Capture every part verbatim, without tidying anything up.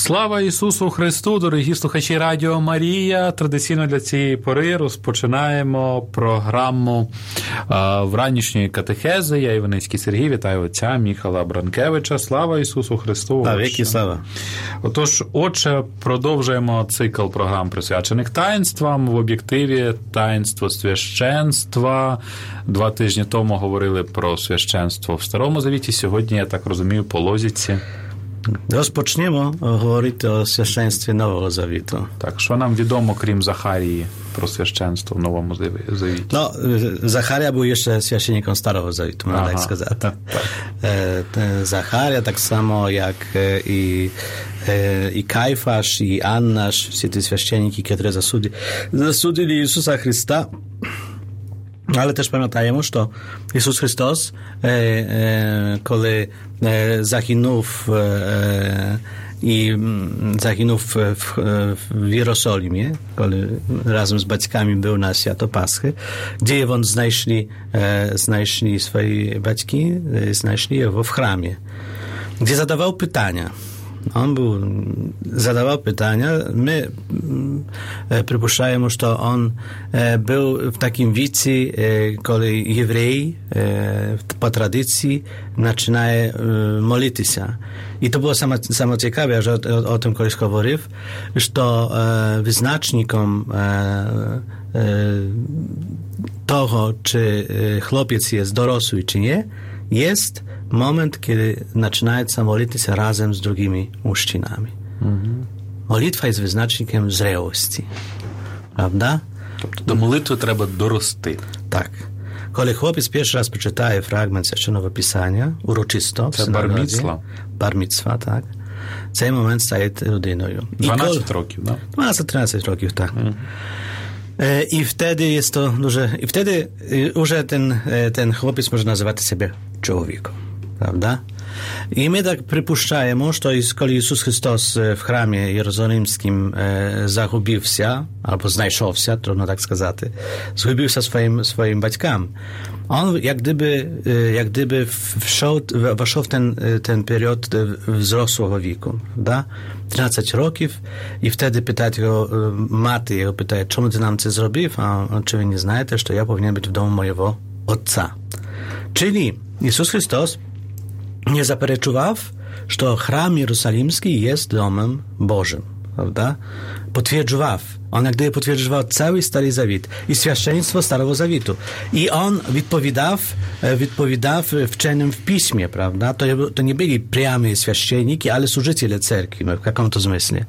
Слава Ісусу Христу, дорогі слухачі Радіо Марія. Традиційно для цієї пори розпочинаємо програму а, вранішньої катехези. Я Іваницький Сергій, вітаю отця Міхала Бранкевича. Слава Ісусу Христу. Та віки слава. Отож, отче, продовжуємо цикл програм, присвячених таїнствам. В об'єктиві таїнство священства. Два тижні тому говорили про священство в Старому Завіті. Сьогодні, я так розумію, по логіці. Розпочнемо говорити о священстві Нового Завіту. Так, що нам відомо, крім Захарії, про священство в Новому Завіті? No, Zacharia był jeszcze święcennikiem Starego Zawietu, można tak сказати. Tak. Zacharia tak samo jak i, i Kajfasz, i Annasz, wszyscy te święcenniki, które zasudili, zasudili Jezusa Chrysta. Ale też pamiętajmy, że Jezus Chrystus, e, e, kiedy e, zaginął w, e, i zaginął w, w, w Jerozolimie, kiedy razem z baćkami był na święto Paschy, gdzie on znaleźli, e, znaleźli swoje baćki, e, znaleźli jego w chramie, gdzie zadawał pytania. On był, zadawał pytania. My e, przypuszczamy, że on e, był w takim wieku, e, kiedy Jewrej e, po tradycji zaczynają e, modlić się. I to było samo, samo ciekawe, że o, o, o tym koleś mówił, że to e, wyznacznikiem e, e, tego, czy chłopiec jest dorosły, czy nie, jest moment, kiedy zaczynają modlić się razem z drugimi mężczyznami. Mhm. Modlitwa jest wyznacznikiem zrełości. Prawda? Do modlitwy trzeba dorosty. Tak. Kiedy chłopiec pierwszy raz przeczytaje fragment Święconego Pisania, uroczysto, to bar mitzwa. Bar mitzwa, tak. Ten moment staje ludyną. dwanaście roków, no? dwanaście trzynaście roków, tak. Mhm. I wtedy jest to duże, i wtedy już ten, ten chłopiec może nazywać siebie człowiekiem, prawda? I my tak przypuszczamy, że to jest, kiedy Jezus Chrystus w chramie jerozolimskim e, zagubił się, albo znajszał się, trudno tak сказать, zgubił się swoim, swoim baćkam. On jak gdyby, jak gdyby wszedł, weszł w ten, ten period wzrosłego wieku, prawda? trzynaście roków i wtedy pyta jego maty, jego pyta, czemu ty nam coś zrobił? A on czy nie znajesz, to ja powinien być w domu mojego ojca. Czyli Jezus Chrystus nie zapereczywał, że chram jerozolimski jest domem Bożym, prawda? Potwierdził. On jak gdyby potwierdził cały Stary Zawit i święczeństwo Starego Zawitu. I on odpowiadał, odpowiadał wcześniej w piśmie, prawda? To, to nie byli priamy święcenniki, ale służyciele cerkwi, w jakim to zmyśle.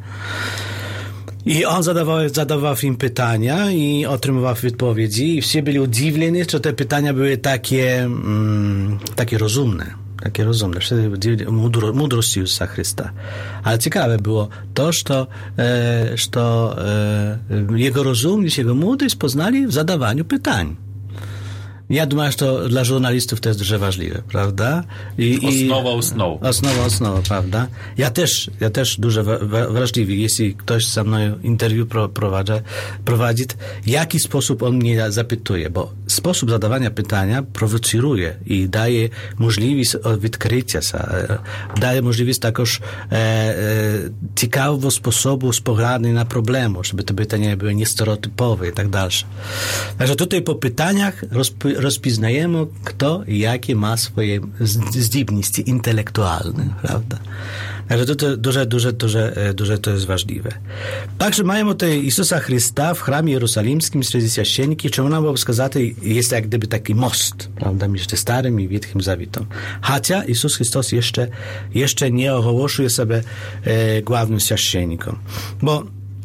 I on zadawał, zadawał im pytania i otrzymywał odpowiedzi i wszyscy byli udziwieni, że te pytania były takie, mm, takie rozumne. Takie rozumne, mudro, mądrości Jezusa Chrysta. Ale ciekawe było to, że, e, że e, jego rozumność, jego mądrość poznali w zadawaniu pytań. Ja думаю, że dla żurnalistów to jest дуже ważliwe, prawda? I, osnowa osnow. Osnowa osnowa, prawda? Ja też, ja też дуже wrażliwy, jeśli ktoś ze mną interwiu prowadzi, prowadzi, jaki sposób on mnie zapytuje, bo sposób zadawania pytania prowocuje i daje możliwość odkrycia się, daje możliwość takoż e, e, ciekawego sposobu spoglądania na problemu, żeby te pytania były niestereotypowe i tak dalsze. Także tutaj po pytaniach rozp- rozpoznajemy, kto i jakie ma swoje zdolności intelektualne, prawda? Także to, to duże, duże, duże, duże to jest ważliwe. Także mamy tutaj Jezusa Chrysta w chramie jerozolimskim wśród święcenników, czemu nam było сказать, jest jak gdyby taki most, prawda, między Starym i Wietkim Zawietem. Chociaż Jezus Chrystus jeszcze, jeszcze nie ogłaszuje sobie e, głównym święcennikiem. Bo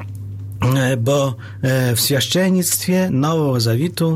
bo w święczeństwie Nowego Zawietu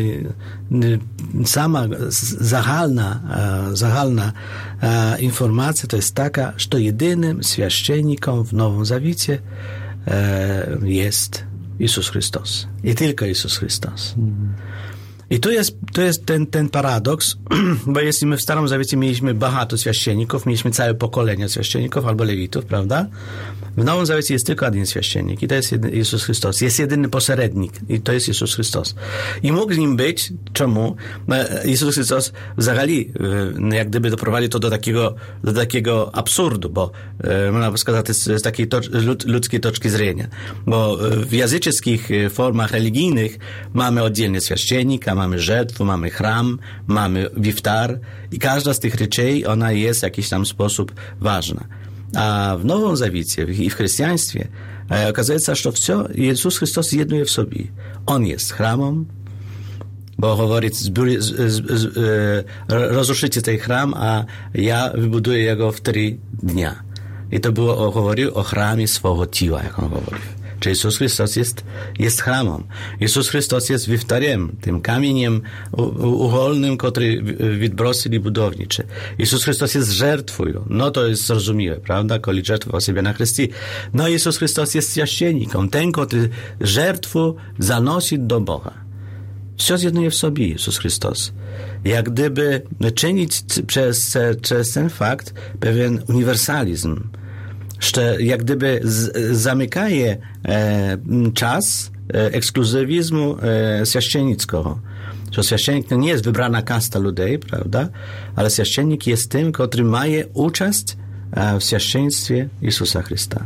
sama zagalna, zagalna informacja to jest taka, że jedynym święcennikiem w Nowym Zawiecie jest Jezus Chrystus. I tylko Jezus Chrystus. I tu jest, tu jest ten, ten paradoks, bo jeśli my w Starym Zawiecie mieliśmy bardzo święcenników, mieliśmy całe pokolenia święcenników albo lewitów, prawda? W Nowym Zawecie jest tylko jeden święcennik i to jest Jezus Chrystus. Jest jedyny pośrednik i to jest Jezus Chrystus. I mógł nim być, czemu? Jezus Chrystus wzagali, jak gdyby doprowadził to do takiego, do takiego absurdu, bo można сказać z takiej ludzkiej toczki zrenia. Bo w jazyczeskich formach religijnych mamy oddzielnie święcennika, mamy żertwę, mamy chram, mamy wiftar i każda z tych rzeczy, ona jest w jakiś tam sposób ważna. A w Nowym Zawecie i w chrześcijaństwie okazuje się, że wszystko Jezus Chrystus jednoje w sobie. On jest chramem, bo mówi, rozruszycie ten chram, a ja wybuduję jego w trzy dnia. I to było, mówił o chramie swojego ciała, jak on mówił. Czyli Jezus Chrystus jest, jest chramem. Jezus Chrystus jest wiftarem, tym kamieniem uholnym, który wybrócili budowniczy. Jezus Chrystus jest żertwą. No to jest zrozumiałe, prawda? Koli żertwował siebie na Chrysti. No Jezus Chrystus jest święcennikiem, ten, który żertwę zanosi do Boga. Wszystko zjednuje w sobie Jezus Chrystus. Jak gdyby czynić przez, przez ten fakt pewien uniwersalizm, że jak gdyby z, zamykaje e, czas e, ekskluzywizmu e, święcennickiego. Że święcennik to nie jest wybrana kasta ludzi, prawda? Ale święcennik jest tym, który ma uczest e, w święceństwie Jezusa Chrysta.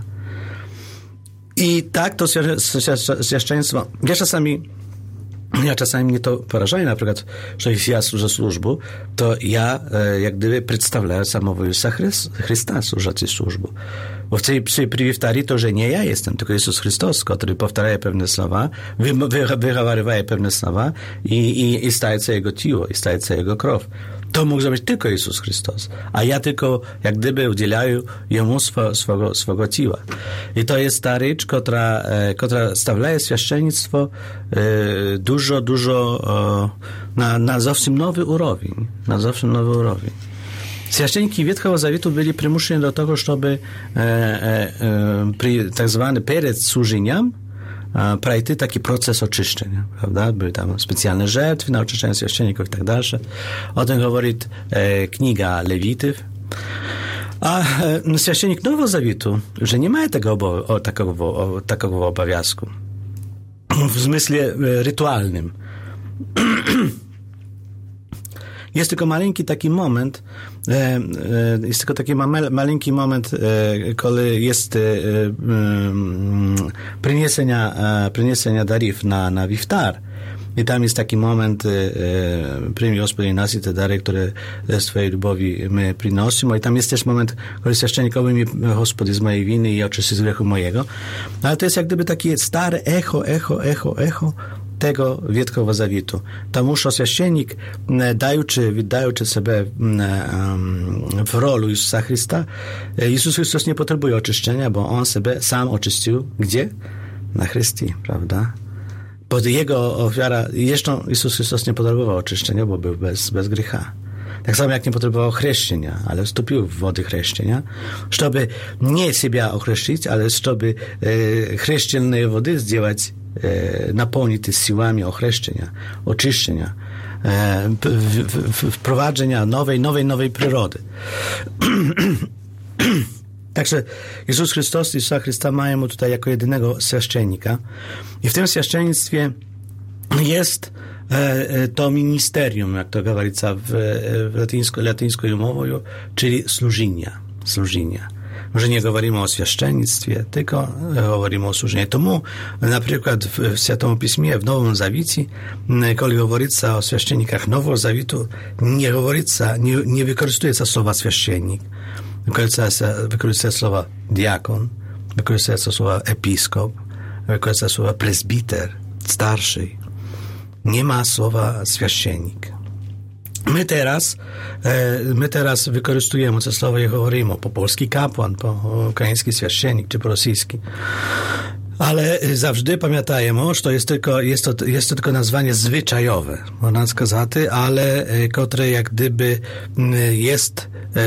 I tak to święceństwo, ja czasami Ja czasami mnie to porażaje, na przykład, że jeśli ja służę służbu, to ja e, jak gdyby przedstawiam samego Jezusa Chrysta służący służbu. Bo w tej przy wiftarii to, że nie ja jestem, tylko Jezus Chrystus, który powtarza pewne słowa, wygawarywa pewne słowa i, i, i staje się Jego ciało, i staje się Jego krew. To mógł zrobić tylko Jezus Chrystus, a ja tylko jak gdyby udzielaję Jemu swo, swego, swego ciała. I to jest ta rzecz, która, e, która stawia święcennictwo e, dużo, dużo e, na, na zupełnie nowy urowień. Na zupełnie nowy urowień. Święcenniki Wietchego Zawietu byli przymuszeni do tego, żeby e, e, e, przy tak zwany przed służeniem przejść taki proces oczyszczenia, prawda? Były tam specjalne żertwy na oczyszczenie święcenników i tak dalsze. O tym mówi e, Księga Lewitów. A e, święcennik Nowego Zawietu, że nie ma tego obo, o, takiego, o, takiego obowiązku. W zmyśle e, rytualnym. Jest tylko maleńki taki moment, e, e, jest tylko taki ma- maleńki moment, e, kiedy jest e, e, przyniesienia, e, przyniesienia darów na, na wiftar. I tam jest taki moment, e, przyjmij Gospodzie nas i te dary, które z Twojej lubowi my przynosimy. I tam jest też moment, kiedy święcennikowi mi Gospodzie z mojej winy i oczyści z grzechu mojego. Ale to jest jak gdyby takie stare echo, echo, echo, echo tego Wietchego Zawietu. Тому що священник, даючи, віддаючи себе w rolu Jezusa Chrysta, Jezus Chrystus nie potrzebuje oczyszczenia, bo On sobie sam oczyścił. Gdzie? Na Chrysti, prawda? Bo Jego ofiara, jeszcze Jezus Chrystus nie potrzebował oczyszczenia, bo był bez, bez grzecha. Tak samo jak nie potrzebował chrzeszczenia, ale wstąpił w wody chrzeszczenia, żeby nie siebie ochrzcić, ale żeby e, chrzeszczelnej wody zdziałać, e, napełnić siłami ochrzczenia, oczyszczenia, e, w, w, w, wprowadzenia nowej, nowej, nowej przyrody. Także Jezus Chrystus i Jezusa Chrysta mają tutaj jako jedynego święcennika i w tym święcennictwie jest to ministerium, jak to говорится w, w latyńsko, latyńską mową, czyli służenia. służenia. Może nie mówimy o święcennictwie, tylko mówimy o służeniu. Tomu na przykład w Świętym Pismie, w Nowym Zawecie, kiedy говорится o święcennikach Nowego Zawietu, nie говорится, nie, nie wykorzystuje się słowa święcennik. Wykorzystuje się, wykorzystuje słowa diakon, wykorzystuje się słowa episkop, wykorzystuje się słowa presbiter, starszy. Nie ma słowa święcennik. My teraz, my teraz wykorzystujemy to słowo i mówimy po polski kapłan, po ukraiński święcennik, czy po rosyjski. Ale zawsze pamiętajmy, że to jest tylko, jest to, jest to tylko nazwanie zwyczajowe, można сказać, ale które jak gdyby jest,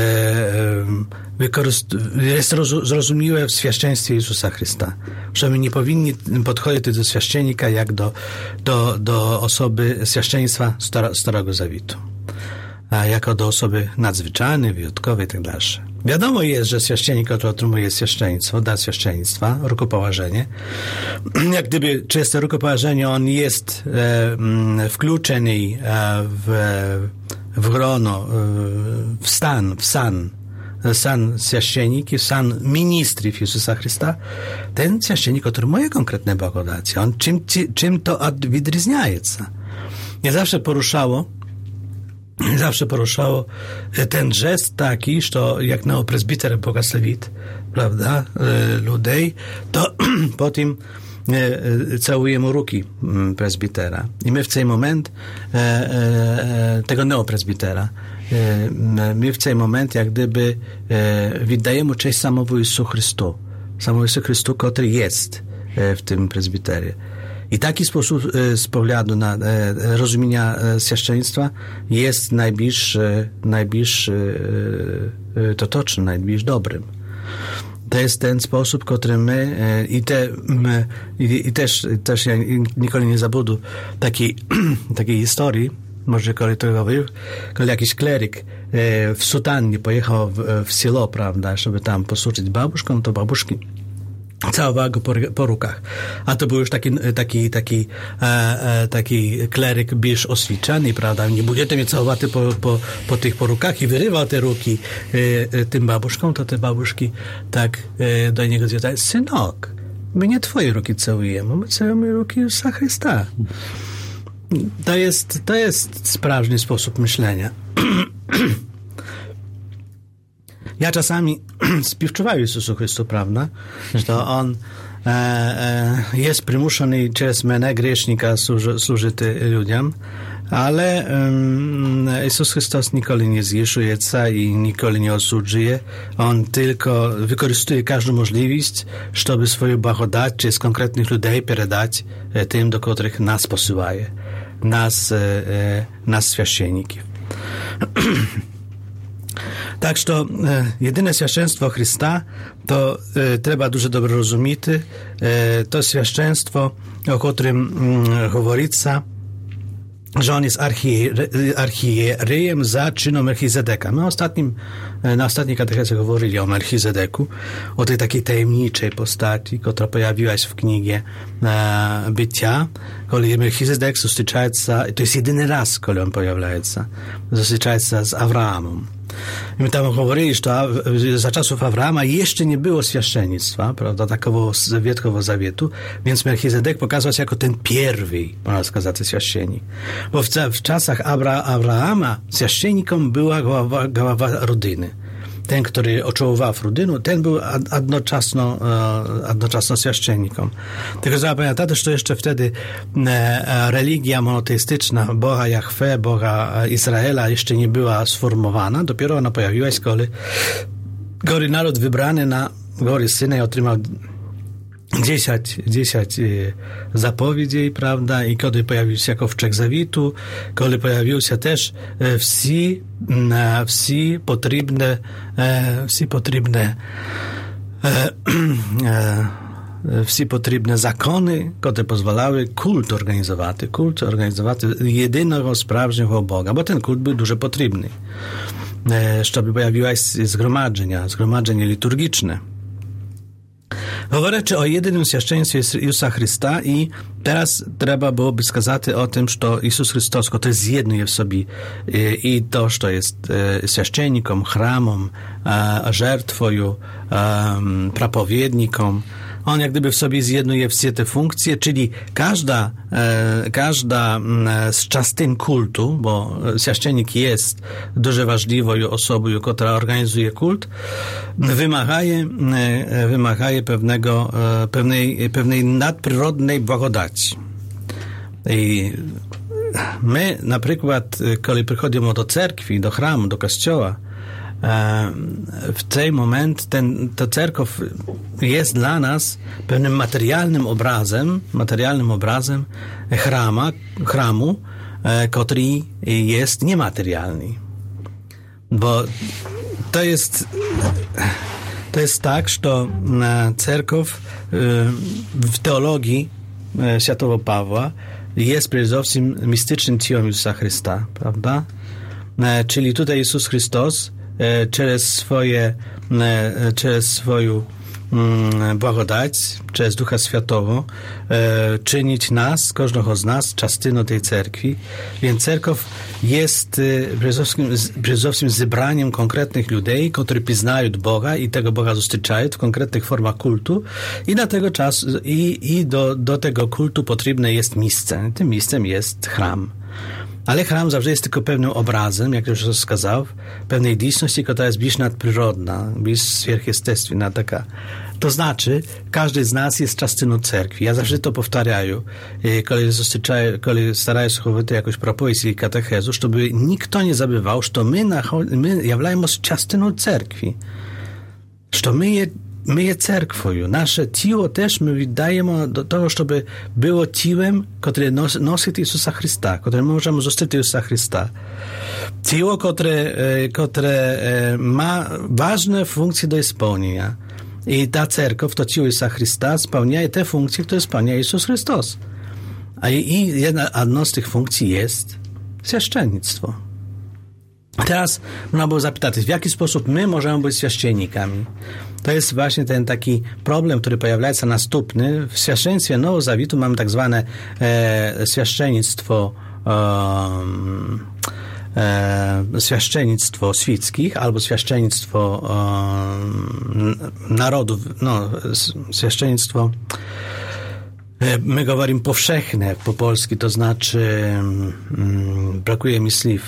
jest zrozumiałe w święceństwie Jezusa Chrysta. Że my nie powinni podchodzić do święcennika jak do, do, do osoby święceństwa Starego Zawietu, a jako do osoby nadzwyczajnej, wyjątkowej i tak dalsze. Wiadomo jest, że święcennik, który otrzymuje święceństwo, da święceństwa, rukopołożenie. Jak gdyby przez to rukopołożenie on jest e, wkluczony e, w, w grono, e, w stan, w san, san święcennika, san ministrów Jezusa Chrysta, ten święcennik otrzymuje konkretne błagodacje. On czym, czym to odróżnia się? Mnie zawsze poruszało zawsze poruszało ten gest taki, że jak na prezbiter błogosławić, prawda, ludzi, to potem całujemy ruki prezbitera. I my w ten moment tego neoprezbitera my w ten moment jak gdyby wydajemy cześć samemu Jezusu Chrystu. Samemu Jezusu Chrystu, który jest w tym prezbiterie. I taki sposób z poglądu na rozumienia święceństwa jest najbliższy, najbliższy totoczny, najbliższy dobrym. To jest ten sposób, który my i, te, my, i, i też, też ja nigdy nie zabudę takiej, takiej historii, może kiedy to mówił, kiedy jakiś kleryk w sutannie pojechał w, w selo, prawda, żeby tam posłużyć babuszkom, to babuszki całowała go po, po rukach. A to był już taki, taki, taki, e, e, taki kleryk bież oswieczony, prawda? Nie będziecie mnie całować po, po, po tych po rukach i wyrywał te ruki e, e, tym babuszkom, to te babuszki tak e, do niego zjeżdżają. Synok, my nie twoje ruki całujemy, my całujemy ruki Jezusa Chrysta. To jest, to jest sprawny sposób myślenia. Ja czasami współczuwam Jezusu Chrystu, prawda? Że to On e, e, jest przymuszony przez mnie, grzesznika, służy, służyć ludziom, ale um, Jezus Chrystus nigdy nie zjeszuje i nigdy nie osądzuje. On tylko wykorzystuje każdą możliwość, żeby swoją błagodać przez konkretnych ludzi przekazać tym, do których nas posyła, nas, e, nas święcenników. Tak, że e, jedyne świadectwo Chrysta to e, trzeba dużo dobrze rozumieć. E, to świadectwo, o którym mm, mówiится, że on jest archierejem za czynu Melchizedeka. My ostatnim, na ostatniej katechezie mówili o Melchizedeku, o tej takiej tajemniczej postaci, która pojawiła się w knigie e, Bycia, kiedy Melchizedek zostyczaje się, to jest jedyny raz, kiedy on pojawia się, zostyczaje się z Abrahamem. I my tam mówili, że za czasów Abrahama jeszcze nie było święceństwa, prawda, takiego Wietkowo Zawietu, więc Melchizedek pokazał się jako ten pierwszy, można сказать, święcennik. Bo w, w czasach Abra, Abrahama święcennikiem była głowa, głowa rodziny. Ten, który oczołował rodzinę, ten był jednoczasno, jednoczasno święcennikiem. Tylko trzeba pamiętać, że to jeszcze wtedy religia monoteistyczna Boga Jahwe, Boga Izraela jeszcze nie była sformowana. Dopiero ona pojawiła się, kiedy, kiedy naród wybrany na Gory Synaj otrzymał dziesięć, dziesięć zapowiedzi, prawda, i kiedy pojawił się jako wczek zawitu, kiedy pojawił się też wsi, wsi potrzebne, wsi potrzebne, wsi potrzebne zakony, które pozwalały kult organizować, kult organizować jedynego sprawnego Boga, bo ten kult był dużo potrzebny, żeby pojawiła się zgromadzenia, zgromadzenie liturgiczne. Mówię o jedynym świadectwie Jezusa Chrysta i teraz trzeba byłoby skazać o tym, że Jezus Chrystus, który zjednuje w sobie i to, że jest święcennikiem, chramem, żertwą, prapowiednikiem, on jak gdyby w sobie zjednuje wszystkie te funkcje, czyli każda, e, każda z częstyn kultu, bo święcennik jest dużo ważliwą osobą, która organizuje kult, wymagaje, e, wymagaje pewnego, e, pewnej, pewnej nadprzyrodnej błagodaci. I my, na przykład, kiedy przychodzimy do cerkwi, do chramu, do kościoła, w ten moment ten, ta cerkiew jest dla nas pewnym materialnym obrazem, materialnym obrazem chrama, chramu, który jest niematerialny. Bo to jest to jest tak, że cerkiew w teologii świętego Pawła jest przede wszystkim mistycznym ciałem Jezusa Chrysta, prawda? Czyli tutaj Jezus Chrystus e, przez swoje, e, przez swoją mm, blagodać, przez Ducha Świętego e, czynić nas, każdego z nas, частину tej cerkwi. Więc cerkow jest przede wszystkim zebraniem konkretnych ludzi, którzy poznają Boga i tego Boga dostrzegają w konkretnych formach kultu i na tego czasu i, i do, do tego kultu potrzebne jest miejsce. Tym miejscem jest chram. Ale chram zawsze jest tylko pewnym obrazem, jak już wskazał, pewnej istności, która jest bliż nadprzyrodna, bliż sferchestestwina taka. To znaczy, każdy z nas jest частину cerkwi. Ja zawsze to powtarzam, kiedy staraję się chować jakoś propozycję i katechezu, żeby nikt nie zabywał, że my, my jawlajmy się частину cerkwi. Że my je My je cerkwoju. Nasze ciało też my wydajemy do tego, żeby było ciałem, które nos, nosi Jezusa Chrysta, które możemy zostać Jezusa Chrysta. Ciało, które, które ma ważne funkcje do spełnienia. I ta cerkow, to ciało Jezusa Chrysta, spełnia te funkcje, które spełnia Jezus Chrystus. A i jedna jedna z tych funkcji jest święczenictwo. Teraz można było zapytać, w jaki sposób my możemy być święcennikami. To jest właśnie ten taki problem, który pojawia się następny. W święceństwie Nowego Zawietu mamy tak zwane e, święczenictwo e, e, święczenictwo świeckich albo święczenictwo e, narodów, no, święczenictwo my говорим powszechne po polsku, to znaczy mm, brakuje mi słów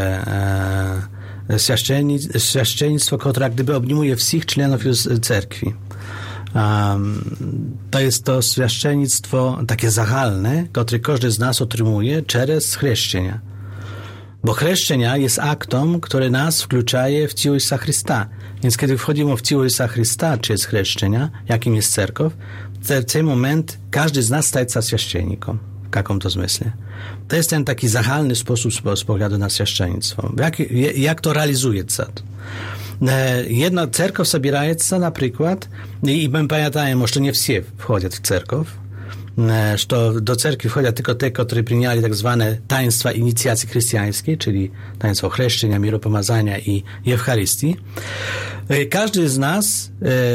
e, e, święczeństwo, które jak gdyby obejmuje wszystkich członków cerkwi. Um, to jest to święczeństwo takie zagalne, które każdy z nas otrzymuje przez chrzczenie. Bo chrzczenia jest aktem, który nas wkluczaje w ciało Jezusa Chrysta. Więc kiedy wchodzimy w ciało Jezusa Chrysta przez chrzczenia, jakim jest cerkow, w ten moment każdy z nas staje się święcennikiem. W jakim to zmyśle? To jest ten taki zagalny sposób spoglądu na święczeństwo. Jak, jak to realizuje się? Jedna cerkow zabiera się na przykład, i my pamiętajmy, że nie wszyscy wchodzą w cerkow, że do cerkwi wchodzą tylko te, którzy przyjęli tak zwane taństwa inicjacji chrześcijańskiej, czyli taństwo chrzczenia, miropomazania i Eucharystii. Każdy z nas,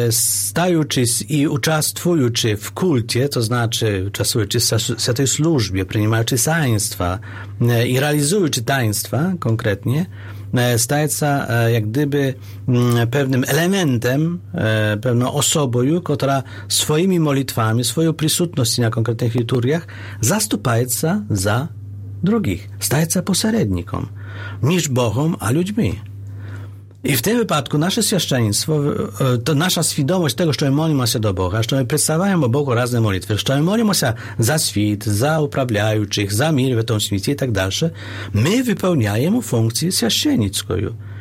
stając i uczestnicząc w kulcie, to znaczy uczestnicząc w tej służbie, przyjmując taństwa i realizując taństwa konkretnie, staje się jak gdyby pewnym elementem, pewną osobą, która swoimi modlitwami, swoją przysutnością na konkretnych liturgiach zastępuje się za drugich. Staje się pośrednikiem między Bogiem a ludźmi. I w tym wypadku nasze święczeństwo, to nasza świadomość tego, że my modlimy się do Boga, że my przedstawiamy Bogu razne modlitwy, że my modlimy się za świat, za uprawiających, za mir w tym świecie i tak dalej, my wypełniamy funkcję święcennicką.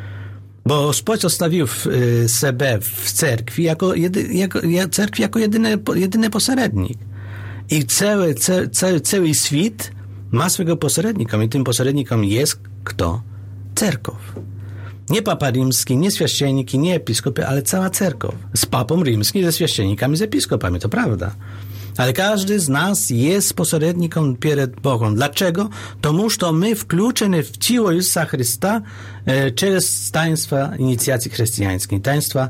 Bo Gospodź zostawił siebie w cerkwi jako, jedy, jako, cerkwi jako jedyny, jedyny pośrednik. I cały, cały, cały świat ma swego pośrednika i tym pośrednikiem jest kto? Cerkow. Nie Papa Rzymski, nie święcienniki, nie episkopy, ale cała cerkow. Z Papą Rzymskim, ze święciennikami, z episkopami, to prawda. Ale każdy z nas jest pośrednikiem przed Bogiem. Dlaczego? To że my wkluczeni w ciało Jezusa Chrysta e, przez taństwa inicjacji chrześcijańskiej, taństwa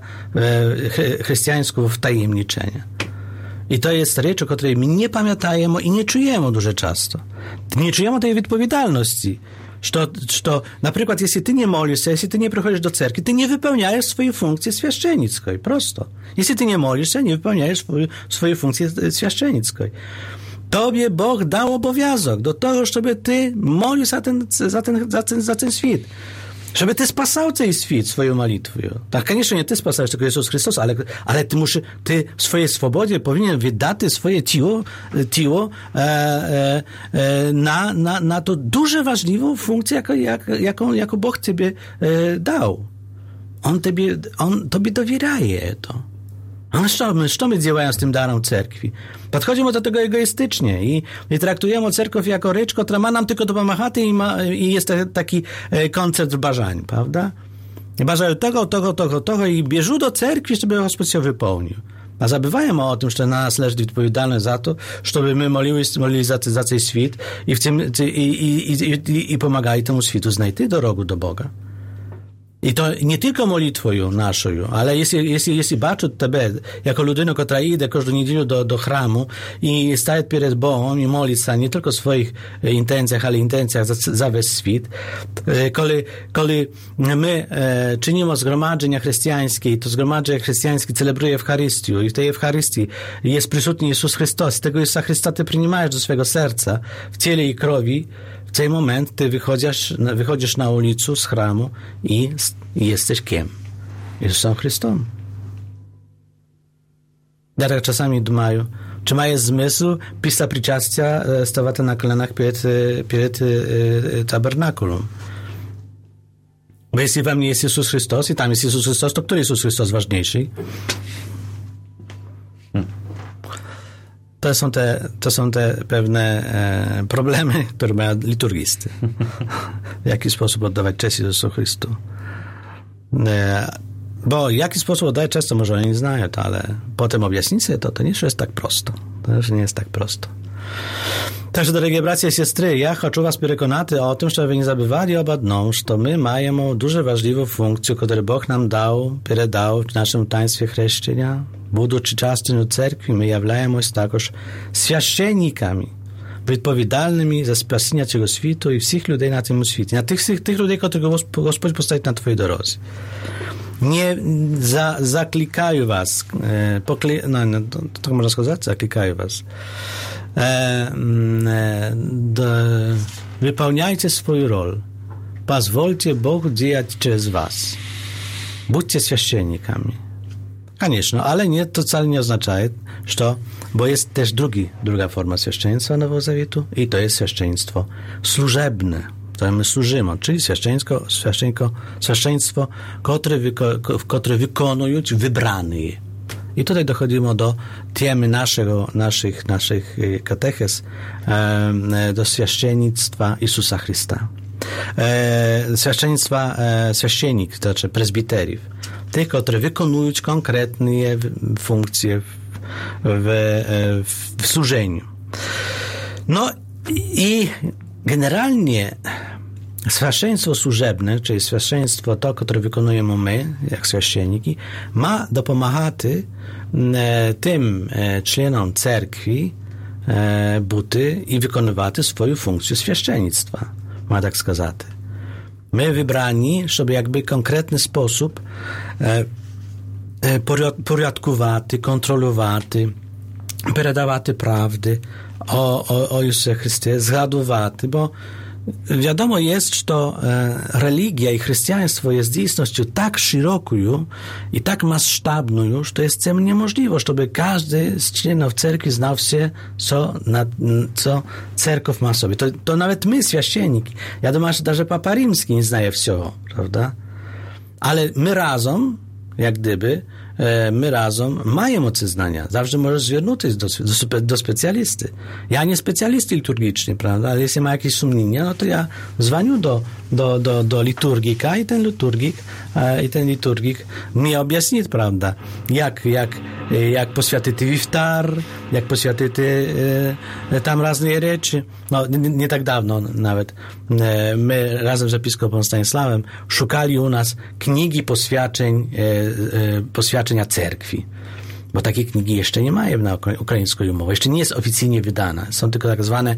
e, chrześcijańskiego wtajemniczenia. I to jest rzecz, o której my nie pamiętajemy i nie czujemy dużo często. Nie czujemy tej odpowiedzialności. Że, że na przykład, jeśli ty nie modlisz się, jeśli ty nie przychodzisz do cerkwi, ty nie wypełniasz swojej funkcji święcennickiej. Prosto. Jeśli ty nie modlisz się, nie wypełniasz swojej funkcji święcennickiej. Tobie Bóg dał obowiązek do tego, żeby ty modlił za ten, za ten, za ten, za ten świat. Żeby ty spasał ten świat swoją modlitwą. Tak, koniecznie nie ty spasałeś, tylko Jezus Chrystus, ale, ale ty musisz, ty w swojej swobodzie powinien wydać swoje ciało, ciało e, e, e, na, na, na to dużo ważliwą funkcję, jako, jak, jaką, jaką Bóg ciebie e, dał. On tobie, on tobie dowieraje to. A co my, co my działają z tym darem cerkwi? Podchodzimy do tego egoistycznie i, i traktujemy cerkiew jako rzecz, która ma nam tylko dopomagać i, ma, i jest taki e, koncept bażań, prawda? I bażają tego, tego, tego, tego i bierzą do cerkwi, żeby Gospodź się wypełnił. A zabywajmy o tym, że na nas leży odpowiedzialność za to, żeby my molili, molili za, za ten świat i, w tym, i, i, i, i, i pomagali temu światu znajти drogę do Boga. I to nie tylko modlitwою нашою, але якщо, якщо, якщо бачать тебе, як людину, яка йде кожну неділю до, до храму і стає перед Богом і молиться не тільки в своїх інтенціях, але інтенціях за, за весь світ, коли, коли ми е, чинимо згромадження християнське, то згромадження християнське celebruє Євхаристію, і в tej Євхаристії є присутній Ісус Христос. Tego Ісуса Христа ти приймаєш до swojego serca w ciele i krwi. W ten moment ty wychodzisz, wychodzisz na ulicę z chramu i, i jesteś kim? Jezusem Chrystusem. Ja tak czasami думаю, czy ma jest zmysł pisa przyczastia stawać na kolanach przed, przed tabernakulum. Bo jeśli wam nie jest Jezus Chrystus i tam jest Jezus Chrystus, to który Jezus Chrystus ważniejszy? To są te, to są te pewne e, problemy, które mają liturgisty. W jaki sposób oddawać cześć Jezusu Chrystu. E, bo w jaki sposób oddawać cześć, to może oni nie znają, to, ale potem objaśnić sobie to, to nie jest tak prosto. To już nie jest tak prosto. Także, drodzy bracia i siostry, ja chcę was przekonać o tym, żeby nie zabywali об одном, że my mamy дуже важливу funkcję, którą Bóg nam dał, передał w naszym taństwie chrzeszczenia. Будучи частиною церкви, ми являємось також священниками, відповідальними за спасіння цього світу і всіх людей на цьому світі. На тих, тих людей, яких Господь поставить на твоїй дорозі. Nie za, zaklikają was, e, pokli, no, no, to, to można сказать, zaklikają was. E, e, do, wypełniajcie swoją rolę. Pozwólcie Bogu działać przez was. Bądźcie święcennikami. Конечно, ale nie, to wcale nie oznacza, że, bo jest też drugi, druga forma święczeństwa Nowego Zawietu i to jest święczeństwo służebne, które my służymy, czyli święczeństwo, święczeństwo, święczeństwo które, wyko, które wykonują wybrani. I tutaj dochodzimy do temy naszego, naszych, naszych katechez, e, do święczeństwa Jezusa Chrysta. E, święczeństwa e, święcennik, to znaczy prezbiteriów. Tych, które wykonują konkretne funkcje w, w, w służeniu. No i generalnie świadectwo służebne, czyli świadectwo to, które wykonujemy my, jak święcienniki, ma dopomagać tym członom cerkwi buty i wykonywać swoją funkcję święczenictwa, ma tak сказать. My wybrani, żeby jakby w konkretny sposób e, e, porядkować, kontrolować, переdawać prawdy o, o, o Jezusie Chrystie, zgadywać, bo wiadomo jest, że to e, religia i chrześcijaństwo jest istnością tak szeroką i tak masштабną, że to jest całkiem niemożliwe, żeby każdy z członków cerkwi znał się, co, na, co cerkiew ma sobie. To, to nawet my, święcienniki. Ja думаю, że даже Papa Rimski nie znaje wszystkiego, prawda? Ale my razem, jak gdyby, e, my razem mamy mocy znania. Zawsze możesz zwiernuć do, do, do specjalisty. Ja nie specjalisty liturgiczny, prawda? Ale jeśli ma jakieś sumienie, no to ja dzwonię do, do, do, do liturgika i ten liturgik, e, i ten liturgik mi objaśni, prawda? Jak, jak, jak poświęcić wiftar, jak poświęcić e, tam różne rzeczy. No, nie, nie tak dawno nawet. E, my razem z episkopem Stanisławem szukali u nas księgi poświęceń, e, e, poświęcenia cerkwi. Bo takie księgi jeszcze nie mają na ukraińską umowę. Jeszcze nie jest oficjalnie wydana. Są tylko tak zwane,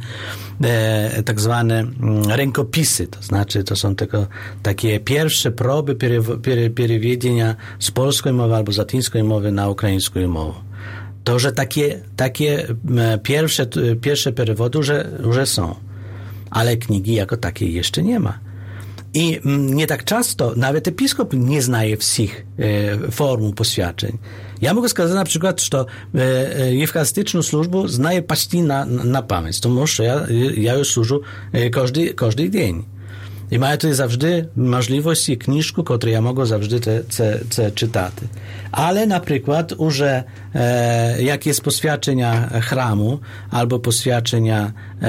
e, tak zwane rękopisy. To znaczy, to są tylko takie pierwsze próby przewiedzenia z polskiej mowy albo z łacińskiej mowy na ukraińską mowę. To, że takie, takie pierwsze, pierwsze przewody już, już są. Ale księgi jako takiej jeszcze nie ma. I nie tak często, nawet episkop nie znaje wszystkich e, form poświadczeń. Ja mogę сказать, na przykład, że e, eucharystyczną służbę znaję почти na, na, na pamięć. To może ja, ja już służę e, każdy, każdy dzień. I mają tutaj zawsze możliwość i książkę, którą ja mogę zawsze te, te, te czytać. Ale na przykład, że e, jak jest poświadczenia chramu, albo poświadczenia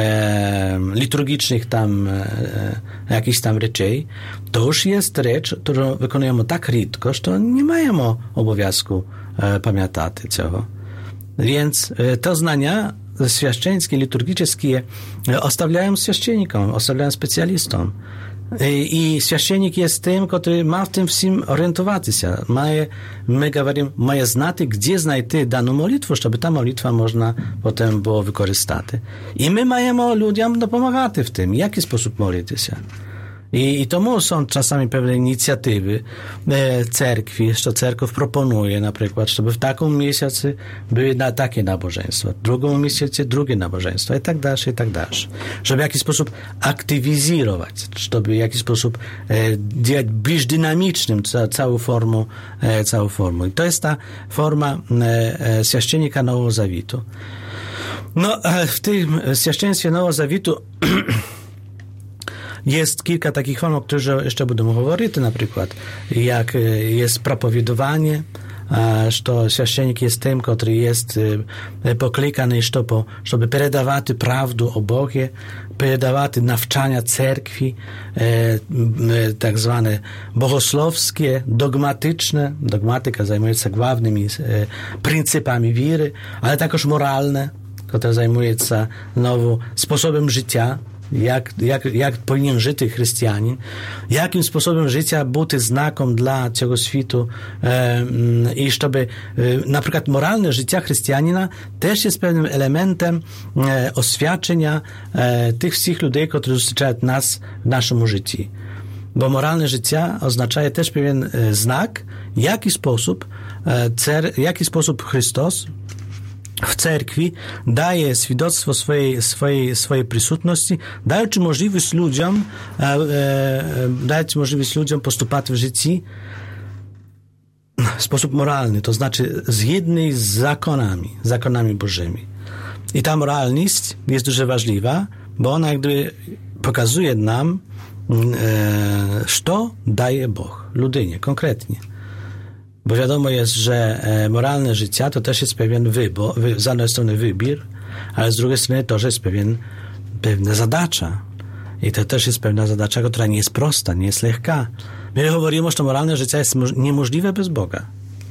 e, liturgicznych tam, e, jakichś tam rzeczy, to już jest rzecz, którą wykonujemy tak rzadko, że nie mają obowiązku e, pamiętać tego. Więc e, to znania święczeńskie, liturgiczne ostawiają święcennikom, ostawiają specjalistom. I священник jest tym, który ma w tym wszystkim orientować się. Mає, my говоримо, mає знати, gdzie znajти daną modlitwę, żeby ta modlitwa można potem było wykorzystać. I my majemy ludziom dopomagać w tym, w jaki sposób modlić się. I, I tomu są czasami pewne inicjatywy e, cerkwi, że cerkiew proponuje na przykład, żeby w takim miesiącu były na takie nabożeństwa, w drugim miesiącu drugie nabożeństwa i tak dalej, i tak dalej. Żeby w jakiś sposób aktywizować, żeby w jakiś sposób e, działać bardziej dynamicznym ca, całą formą, e, całą formą. I to jest ta forma e, e, święcennika Nowego Zawietu. No, e, w tym święceństwie Nowego Zawietu jest kilka takich form, o których jeszcze będę mówić, na przykład jak jest propowiadowanie, że święcennik jest tym, który jest poklikany, żeby передавать prawdę o Bogu, передавать nawczania cerkwi, tak zwane bogosłowskie, dogmatyczne, dogmatyka zajmuje się głównymi pryncypami wiary, ale także moralne, które zajmuje się znowu sposobem życia, Jak, jak, jak powinien żyć chrześcijanin, jakim sposobem życia być znakiem dla całego świata e, i żeby e, na przykład moralne życie chrześcijanina też jest pewnym elementem e, oświadczenia e, tych wszystkich ludzi, którzy dotykają nas w naszym życiu. Bo moralne życie oznacza też pewien e, znak, w jaki sposób, e, cer, w jaki sposób Chrystus w cerkwi daje świadectwo swojej, swojej, swojej przysutności, dając możliwość ludziom, e, e, dając możliwość ludziom postępować w życiu w sposób moralny, to znaczy zgodny z zakonami, zakonami Bożymi. I ta moralność jest дуже ważna, bo ona jakby pokazuje nam, e, co daje Bóg ludynie, konkretnie. Bo wiadomo jest, że moralne życie to też jest pewien wybór, z jednej strony wybór, ale z drugiej strony to, że jest pewien, pewna zadacza. I to też jest pewna zadacza, która nie jest prosta, nie jest lekka. My mówimy, że moralne życie jest niemożliwe bez Boga.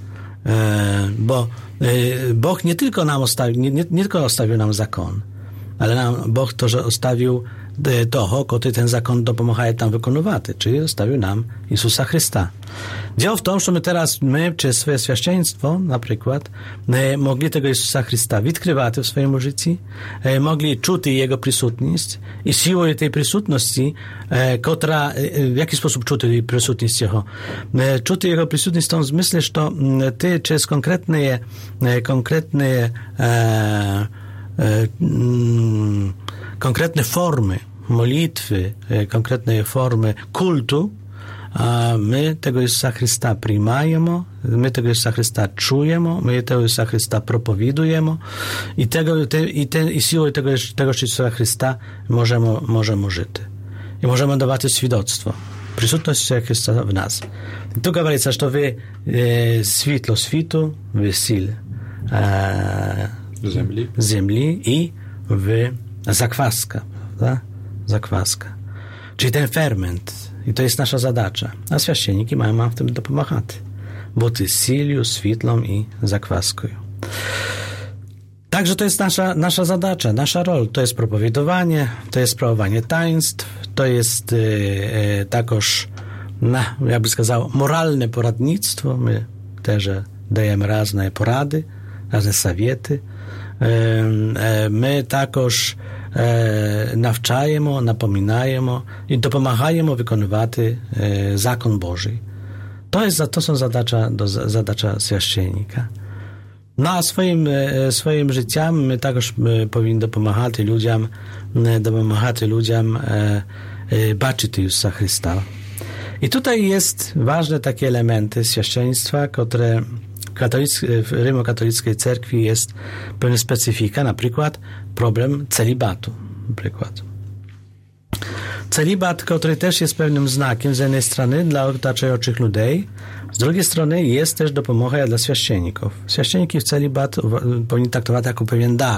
E, bo e, Bóg nie tylko nam ostawił, nie, nie, nie tylko ostawił nam zakon, ale nam Bóg to, że ostawił toho, który ten zakon dopomaga tam wykonywać, czyli zostawił nam Jezusa Chrysta. Dzieło w tym, że my teraz, my przez swoje świadectwo, na przykład, mogli tego Jezusa Chrysta odkrywać w swoim życiu, mogli czuć Jego przysutność i siłą tej przysutności, która, w jaki sposób czuć tej przysutność Jego? Czuć Jego przysutność w tym zmyśle, że ty przez konkretne, konkretne e, e, mm, konkretne formy modlitwy, konkretne formy kultu, a my tego Jezusa Chrysta przyjmujemy, my tego Jezusa Chrysta czujemy, my tego Jezusa Chrysta propowiedujemy i, tego, te, i, te, i siłą tego, tego Jezusa Chrysta możemy, możemy żyć. I możemy dawać świadectwo. Przysutność Jezusa Chrysta w nas. I tu говорится, że wy e, światło świtu, wy sil e, ziemi. ziemi i wy zakwaska, prawda? Zakwaska. Czyli ten ferment. I to jest nasza zadacza. A święcenniki mają nam w tym dopomagać. Być silią, świetlą i zakwaską. Także to jest nasza, nasza zadacza, nasza rola. To jest propowiadowanie, to jest sprawowanie taństw, to jest e, e, takoż, na, ja bym сказał, moralne poradnictwo. My też dajemy różne porady, różne sowiety. E, e, my takoż e, nawczajemy, napominajemy i dopomagajemy wykonywać e, zakon Boży. To, jest, to są zadacza, do, zadacza święcennika. No a swoim, swoim życiem my także powinni dopomagać ludziom, dopomagać ludziom e, e, baczyć Jezusa Chrysta. I tutaj jest ważne takie elementy święceństwa, które w rzymokatolickiej cerkwi jest pewna specyfika, na przykład problem celibatu. Na przykład. Celibat, który też jest pewnym znakiem z jednej strony dla otaczających ludzi, z drugiej strony jest też dopomogą dla święcenników. Święcenniki w celibat powinni traktować jako pewien dar.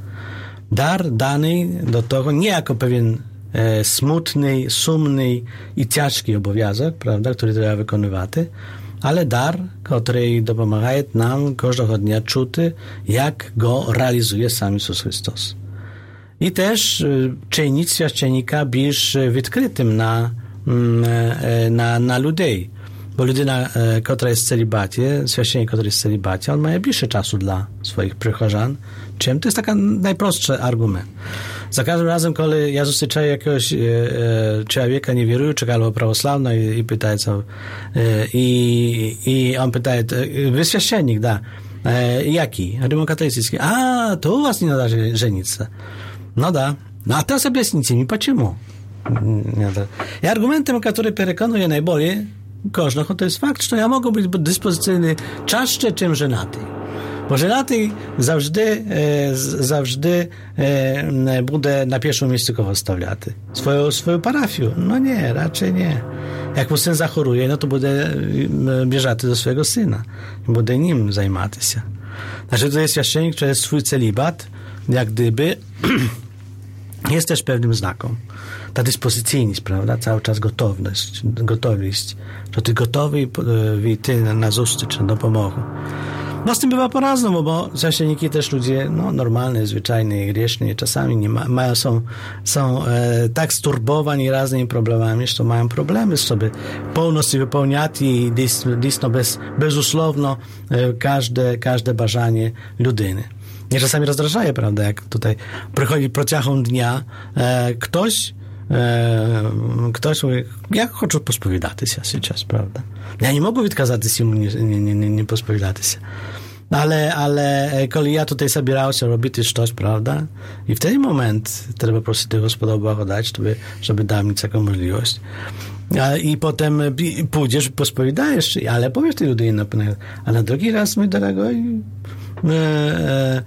Dar dany do tego nie jako pewien e, smutny, sumny i ciężki obowiązek, prawda, który trzeba wykonywać, ale dar, który dopomaga nam każdego dnia czuć, jak go realizuje sam Jezus Chrystus. I też czynić święcennika bardziej odkrytym na, na, na людей. Bo людина, która jest w celibacie, święcennik, który jest w celibacie, on ma bliższe czasu dla swoich przechodzan, czym to jest taki najprostszy argument. Za każdym razem, kiedy ja zустрічаю jakiegoś e, człowieka niewierującego albo prawosławnego i, i pytaję, co, e, i, i on pyta, wy święcennik, da, e, jaki? Rzymokatolicki. A, to u was nie nada żenić. No da. No a teraz objaśnijcie mi, почему? I argumentem, który przekonuje najbardziej każdego, to jest fakt, że ja mogę być dyspozycyjny częściej, czym żenaty. Bo żenaty zawsze, e, zawsze e, będzie na pierwszym miejscu kogo stawiać. Swoją, swoją parafię. No nie, raczej nie. Jak mu syn zachoruje, no to będzie bieżaty do swojego syna. Będzie nim zajmować się. Znaczy, to jest święcennik, który jest swój celibat, jak gdyby jest też pewnym znakiem. Ta dyspozycyjność, prawda? Cały czas gotowność, gotowość. Że ty gotowy i ty na zustycz, do pomocy. No z tym bywa po-raznemu, bo święcenniki też ludzie, no, normalni, zwyczajni, grzeszni, czasami nie ma, mają, są, są e, tak sturbowani raznymi problemami, że mają problemy z sobie pełności wypełniać i dysno bez, bezusłowno e, każde, każde bażanie ludyny. Mnie czasami rozdrażaje, prawda, jak tutaj przychodzi prociachą dnia e, ktoś, e, ktoś mówi, ja chcę pospowiadać się teraz, prawda. Ja nie mogę wykazać się, nie, nie, nie, nie pospowiadać się. Ale, ale kiedy ja tutaj zabierałem się robić coś, prawda, i w ten moment trzeba prosić Gospoda Boga dać, żeby, żeby dał mi taką możliwość. I potem pójdziesz, pospowiadajesz, ale powiesz tej ludynie, a na drugi raz, mój drogi, e, e,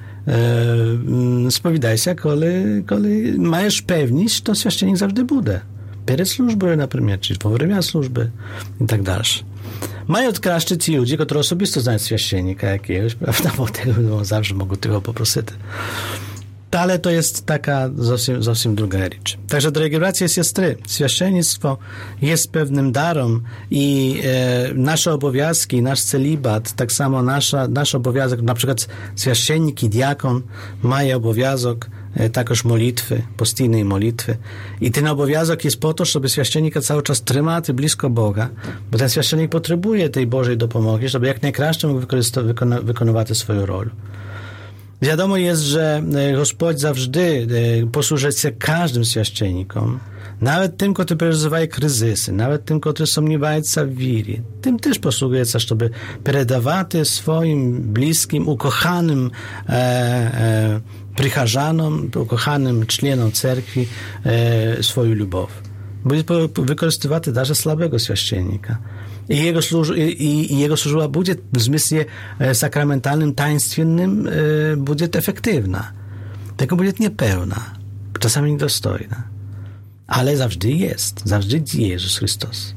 e, spowiadaj się, kiedy, kiedy masz pewność, to święcennik zawsze będzie. Przed służbą, na przykład, czy po wremia służby i tak dalej. Mają kraszczy ci ludzie, którzy osobiście znają święcennika jakiegoś, prawda, bo tego zawsze mogą tego poprosić. Ale to jest taka zupełnie, zupełnie druga rzecz. Także, drogie bracia i siostry, święcennictwo jest pewnym darem i e, nasze obowiązki, nasz celibat, tak samo nasza, nasz obowiązek, na przykład święcennik i diakon mają obowiązek e, takoż modlitwy, postijnej modlitwy. I ten obowiązek jest po to, żeby święcennika cały czas trzymać blisko Boga, bo ten święcennik potrzebuje tej Bożej dopomogi, żeby jak najkraще mógł wykona, wykonywać swoją rolę. Wiadomo jest, że Gospodź zawsze posłuży się każdym święcennikom, nawet tym, którzy przeżywają kryzysy, nawet tym, którzy sumniewają się w wierze. Tym też posługuje się, żeby переdawać swoim bliskim, ukochanym e, e, pricharzanom, ukochanym członom cerkwi e, swoją любов. Będzie wykorzystywać też słabego święcennika. I jego, służ- i, i jego służba będzie w zmysle sakramentalnym, taństwiennym e, będzie efektywna. Tylko będzie niepełna, czasami niedostojna. Ale zawsze jest, zawsze jest Jezus Chrystus.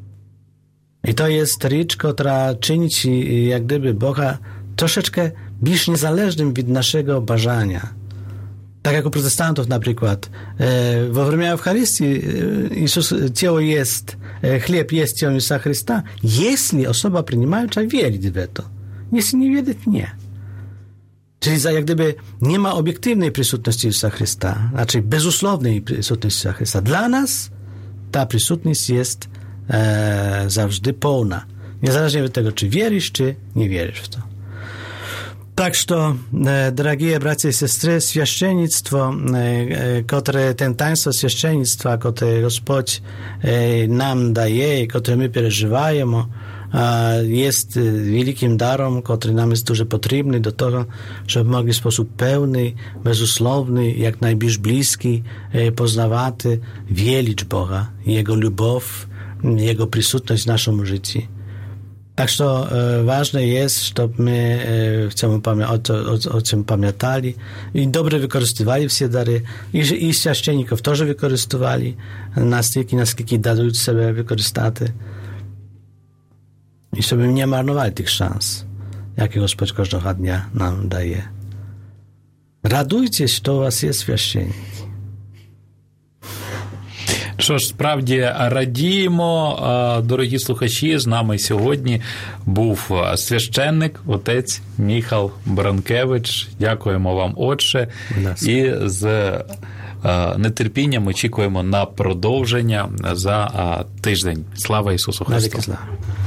I to jest rzecz, która czyni ci, jak gdyby Boga troszeczkę bliż niezależnym od naszego bażania. Tak jak u protestantów na przykład. E, во время Eucharystii Jezus, ciało jest, e, chleb jest ciałem Jezusa Chrysta, jeśli osoba przyjmująca wierzy w to. Jeśli nie wierzy, nie. Czyli za, jak gdyby nie ma obiektywnej przysutności Jezusa Chrysta, znaczy bezusłownej przysutności Jezusa Chrysta. Dla nas ta przysutność jest e, zawsze pełna. Niezależnie od tego, czy wierzysz, czy nie wierzysz w to. Tak что, дорогие братья и сестры, священnictwo, które ten taństwo święczeństwa, które Господь nam daje, które my przeżywamy, jest wielkim darem, który nam jest дуже potrzebny do tego, żeby mogli w sposób pełny, bezusłowny, jak najbliż bliski poznawać, wielić Boga, Jego любовь, Jego przysutność w naszym życiu. Tak что e, ważne jest, żeby my e, chcemy pamię- o, o, o czym pamiętali i dobrze wykorzystywali wszystkie dary i, i święcenników też wykorzystywali na styki, na styki dają sobie wykorzystać i żeby nie marnowali tych szans, jakie Gospodź każdego dnia nam daje. Радуйтесь, що у вас є священники. Що ж, справді радіємо, дорогі слухачі, з нами сьогодні був священник, отець Міхал Бранкевич. Дякуємо вам, отче. І з нетерпінням очікуємо на продовження за тиждень. Слава Ісусу Христу!